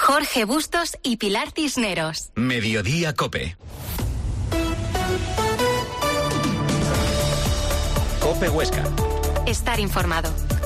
Jorge Bustos y Pilar Cisneros. Mediodía COPE. COPE Huesca. Estar informado.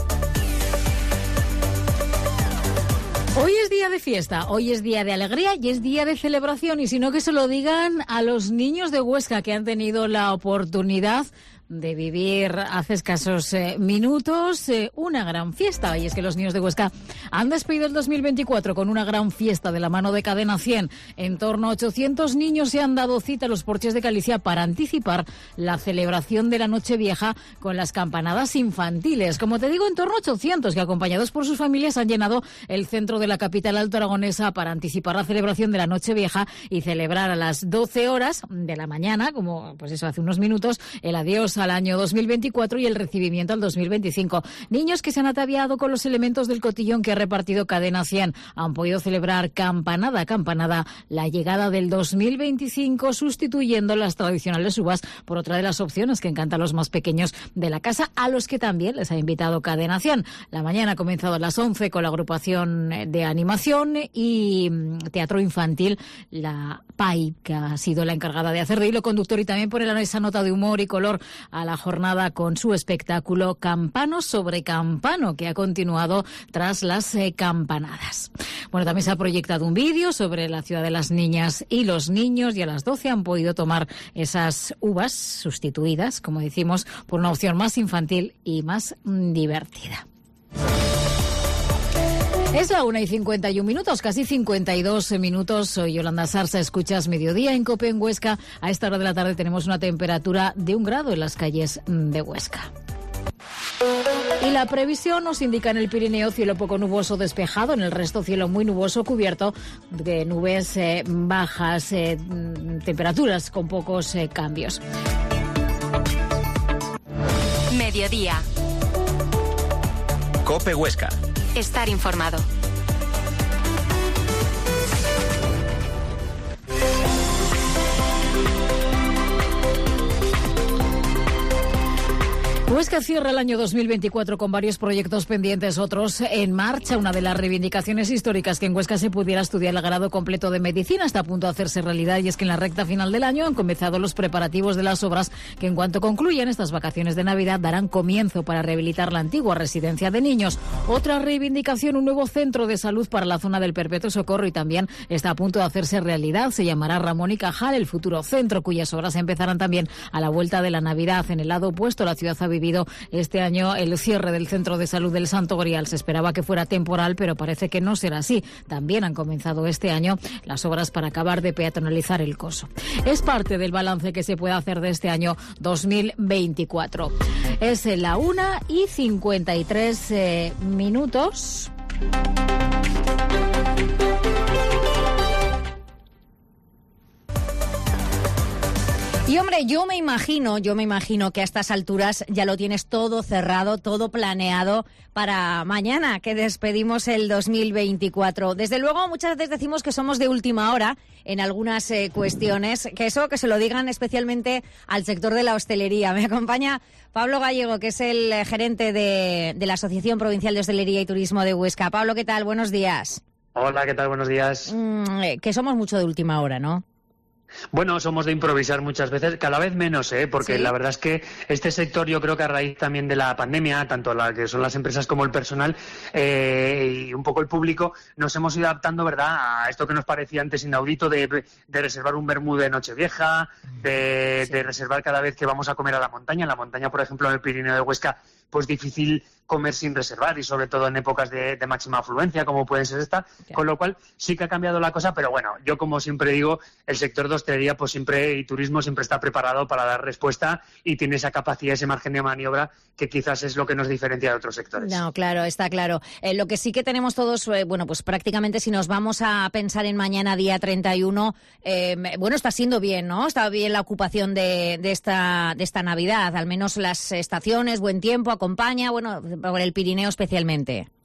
Hoy es día de fiesta, hoy es día de alegría y es día de celebración, y si no, que se lo digan a los niños de Huesca que han tenido la oportunidad de vivir hace escasos minutos una gran fiesta. Y es que los niños de Huesca han despedido el 2024 con una gran fiesta de la mano de Cadena 100. En torno a 800 niños se han dado cita a los porches de Galicia para anticipar la celebración de la Nochevieja con las campanadas infantiles. Como te digo, en torno a 800 que, acompañados por sus familias, han llenado el centro de la capital altoaragonesa para anticipar la celebración de la Nochevieja y celebrar a las 12 horas de la mañana, como pues eso, hace unos minutos, el adiós al año 2024 y el recibimiento al 2025. Niños que se han ataviado con los elementos del cotillón que ha repartido Cadena 100 han podido celebrar campanada a campanada la llegada del 2025, sustituyendo las tradicionales uvas por otra de las opciones que encanta a los más pequeños de la casa, a los que también les ha invitado Cadena 100. La mañana ha comenzado a las 11 con la agrupación de animación y teatro infantil, la PAI, que ha sido la encargada de hacer de hilo conductor y también poner esa nota de humor y color a la jornada con su espectáculo Campano sobre Campano, que ha continuado tras las campanadas. Bueno, también se ha proyectado un vídeo sobre la ciudad de las niñas y los niños, y a las 12 han podido tomar esas uvas sustituidas, como decimos, por una opción más infantil y más divertida. Es la 1:51, casi 52 minutos. Soy Yolanda Sarsa, escuchas Mediodía en COPE en Huesca. A esta hora de la tarde tenemos una temperatura de 1 grado en las calles de Huesca. Y la previsión nos indica en el Pirineo cielo poco nuboso despejado, en el resto cielo muy nuboso cubierto de nubes bajas, temperaturas con pocos cambios. Mediodía. COPE Huesca. Estar informado. Huesca cierra el año 2024 con varios proyectos pendientes, otros en marcha. Una de las reivindicaciones históricas que en Huesca se pudiera estudiar el grado completo de medicina está a punto de hacerse realidad, y es que en la recta final del año han comenzado los preparativos de las obras que, en cuanto concluyan estas vacaciones de Navidad, darán comienzo para rehabilitar la antigua residencia de niños. Otra reivindicación, un nuevo centro de salud para la zona del Perpetuo Socorro, y también está a punto de hacerse realidad. Se llamará Ramón y Cajal, el futuro centro, cuyas obras empezarán también a la vuelta de la Navidad. En el lado opuesto, la ciudad ha vivido este año el cierre del centro de salud del Santo Grial. Se esperaba que fuera temporal, pero parece que no será así. También han comenzado este año las obras para acabar de peatonalizar el coso. Es parte del balance que se puede hacer de este año 2024. Es la 1:53. Y hombre, yo me imagino que a estas alturas ya lo tienes todo cerrado, todo planeado para mañana, que despedimos el 2024. Desde luego, muchas veces decimos que somos de última hora en algunas cuestiones, que se lo digan especialmente al sector de la hostelería. Me acompaña Pablo Gallego, que es el gerente de la Asociación Provincial de Hostelería y Turismo de Huesca. Pablo, ¿qué tal? Buenos días. Hola, ¿qué tal? Buenos días. Que somos mucho de última hora, ¿no? Bueno, somos de improvisar muchas veces, cada vez menos, porque ¿sí? La verdad es que este sector, yo creo que a raíz también de la pandemia, tanto la que son las empresas como el personal y un poco el público, nos hemos ido adaptando, ¿verdad?, a esto que nos parecía antes inaudito de reservar un vermú de Nochevieja, de reservar cada vez que vamos a comer a la montaña. En la montaña, por ejemplo, en el Pirineo de Huesca, pues difícil comer sin reservar, y sobre todo en épocas de máxima afluencia, como puede ser esta, con lo cual sí que ha cambiado la cosa, pero bueno, yo como siempre digo, el sector de hostelería pues siempre y turismo siempre está preparado para dar respuesta y tiene esa capacidad, ese margen de maniobra que quizás es lo que nos diferencia de otros sectores. No, claro, está claro. Lo que sí que tenemos todos, pues prácticamente si nos vamos a pensar en mañana, día 31, está siendo bien, ¿no? Está bien la ocupación de esta Navidad, al menos las estaciones, buen tiempo, acompaña, por el Pirineo especialmente.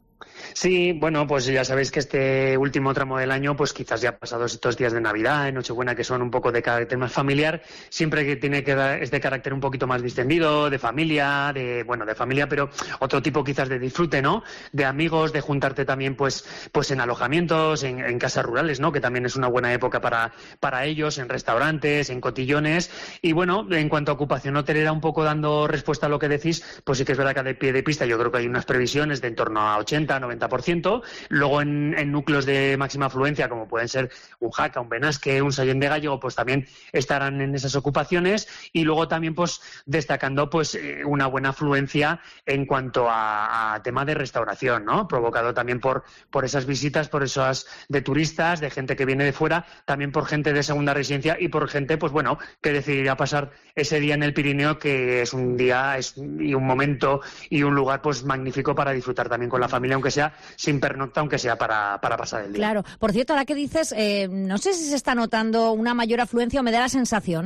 Sí, bueno, pues ya sabéis que este último tramo del año, pues quizás ya pasados estos días de Navidad, de Nochebuena, que son un poco de carácter más familiar, siempre que tiene que dar, es de carácter un poquito más distendido, de familia, pero otro tipo quizás de disfrute, ¿no? De amigos, de juntarte también, pues en alojamientos, en casas rurales, ¿no? Que también es una buena época para ellos, en restaurantes, en cotillones. Y bueno, en cuanto a ocupación hotelera, un poco dando respuesta a lo que decís, pues sí que es verdad que de pie de pista yo creo que hay unas previsiones de en torno a 80-90%. Luego en núcleos de máxima afluencia, como pueden ser un Jaca, un Benasque, un Sallent de Gállego, pues también estarán en esas ocupaciones. Y luego también pues destacando pues una buena afluencia en cuanto a tema de restauración, ¿no? Provocado también por esas visitas, por esas de turistas, de gente que viene de fuera, también por gente de segunda residencia y por gente, pues bueno, que decidirá pasar ese día en el Pirineo, que es un día y un momento y un lugar pues magnífico para disfrutar también con la familia, aunque sea sin pernocta, aunque sea para pasar el día. Claro. Por cierto, ahora que dices, no sé si se está notando una mayor afluencia, o me da la sensación,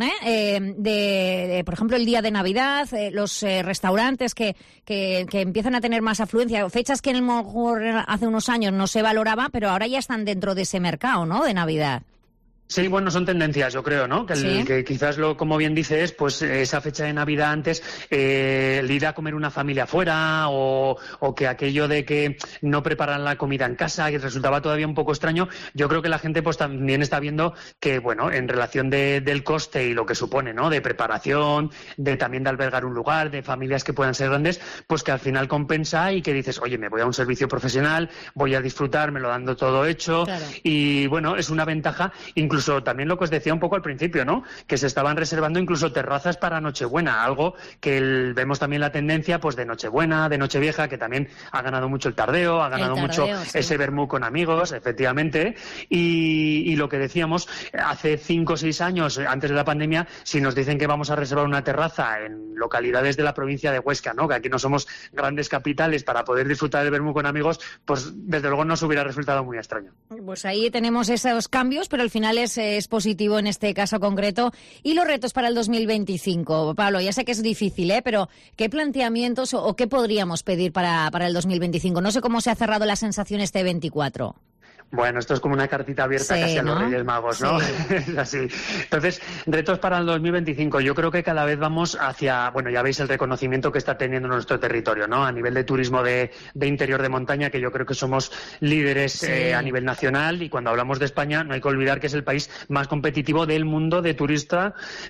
de por ejemplo, el día de Navidad, los restaurantes que empiezan a tener más afluencia, fechas que a lo mejor hace unos años no se valoraba, pero ahora ya están dentro de ese mercado, ¿no?, de Navidad. Sí, bueno, son tendencias, yo creo, ¿no? Que quizás, como bien dices, pues esa fecha de Navidad antes, el ir a comer una familia fuera o que aquello de que no preparan la comida en casa, que resultaba todavía un poco extraño, yo creo que la gente pues también está viendo que, bueno, en relación del coste y lo que supone, ¿no? De preparación, también de albergar un lugar, de familias que puedan ser grandes, pues que al final compensa y que dices, oye, me voy a un servicio profesional, voy a disfrutar, me lo dando todo hecho. Claro. Y, bueno, es una ventaja, incluso también lo que os decía un poco al principio, ¿no? Que se estaban reservando incluso terrazas para Nochebuena, algo que vemos también la tendencia pues de Nochebuena, de Nochevieja, que también ha ganado mucho el tardeo, mucho sí. Ese vermú con amigos, efectivamente, y lo que decíamos, hace 5 o 6 años, antes de la pandemia, si nos dicen que vamos a reservar una terraza en localidades de la provincia de Huesca, ¿no? Que aquí no somos grandes capitales para poder disfrutar del vermú con amigos, pues desde luego nos hubiera resultado muy extraño. Pues ahí tenemos esos cambios, pero al final es positivo en este caso concreto. Y los retos para el 2025, Pablo, ya sé que es difícil, pero ¿qué planteamientos o qué podríamos pedir para el 2025? No sé cómo se ha cerrado la sensación este 24. Bueno, esto es como una cartita abierta casi a los Reyes Magos, ¿no? Sí. Es así. Entonces, retos para el 2025. Yo creo que cada vez vamos hacia, bueno, ya veis el reconocimiento que está teniendo nuestro territorio, ¿no? A nivel de turismo de interior de montaña, que yo creo que somos líderes a nivel nacional, y cuando hablamos de España no hay que olvidar que es el país más competitivo del mundo de turismo,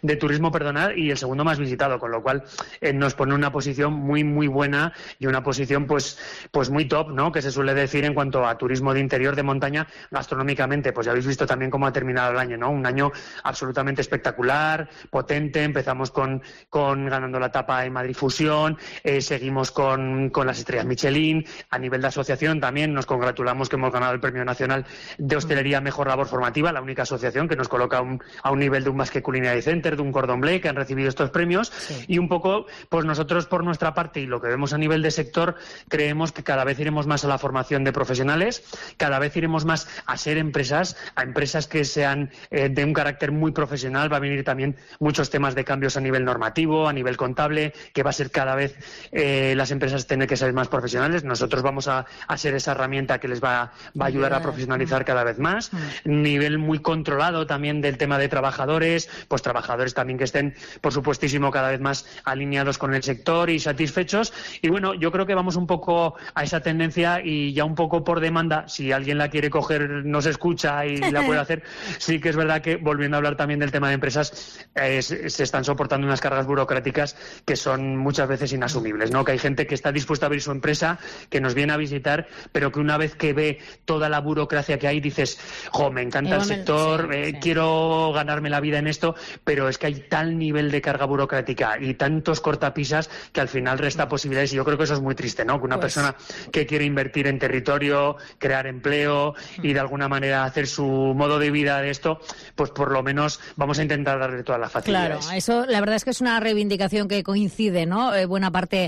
y el segundo más visitado, con lo cual nos pone una posición muy, muy buena y una posición pues muy top, ¿no? Que se suele decir en cuanto a turismo de interior de montaña. Gastronómicamente, pues ya habéis visto también cómo ha terminado el año, ¿no? Un año absolutamente espectacular, potente. Empezamos con ganando la etapa en Madrid Fusión, seguimos con las estrellas Michelin. A nivel de asociación también nos congratulamos que hemos ganado el Premio Nacional de Hostelería Mejor Labor Formativa, la única asociación que nos coloca a un nivel de un Basque Culinary Center, de un Cordon Bleu, que han recibido estos premios. Sí. Y un poco, pues nosotros por nuestra parte y lo que vemos a nivel de sector, creemos que cada vez iremos más a la formación de profesionales, cada vez iremos más a ser empresas que sean de un carácter muy profesional. Va a venir también muchos temas de cambios a nivel normativo, a nivel contable, que va a ser cada vez las empresas tienen que ser más profesionales. Nosotros vamos a ser esa herramienta que les va a ayudar a profesionalizar cada vez más. Nivel muy controlado también del tema de trabajadores, pues trabajadores también que estén, por supuestísimo, cada vez más alineados con el sector y satisfechos. Y bueno, yo creo que vamos un poco a esa tendencia, y ya un poco por demanda, si alguien la quiere coger, nos escucha y la puede hacer. Sí que es verdad que, volviendo a hablar también del tema de empresas, se están soportando unas cargas burocráticas que son muchas veces inasumibles, ¿no? Que hay gente que está dispuesta a abrir su empresa, que nos viene a visitar, pero que una vez que ve toda la burocracia que hay, dices, me encanta el sector, quiero ganarme la vida en esto, pero es que hay tal nivel de carga burocrática y tantos cortapisas que al final resta posibilidades, y yo creo que eso es muy triste, ¿no? Que una persona que quiere invertir en territorio, crear empleo y de alguna manera hacer su modo de vida de esto, pues por lo menos vamos a intentar darle todas las facilidades. Claro, eso la verdad es que es una reivindicación que coincide, ¿no? Buena parte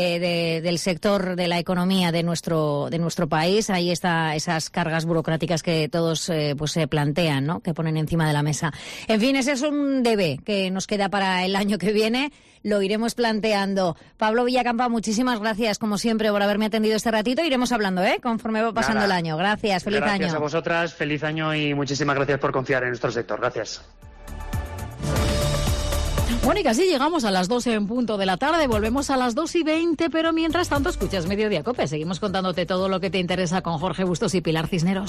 del sector de la economía de nuestro país. Ahí está esas cargas burocráticas que todos se plantean, ¿no? Que ponen encima de la mesa. En fin, ese es un debe que nos queda para el año que viene. lo iremos planteando. Pablo Villacampa, muchísimas gracias, como siempre, por haberme atendido este ratito. Iremos hablando, conforme va pasando el año. Gracias, feliz año. Gracias a vosotras, feliz año y muchísimas gracias por confiar en nuestro sector. Gracias. Bueno, y casi llegamos a las 12 en punto de la tarde, volvemos a las 2:20, pero mientras tanto escuchas Mediodía COPE. Seguimos contándote todo lo que te interesa con Jorge Bustos y Pilar Cisneros.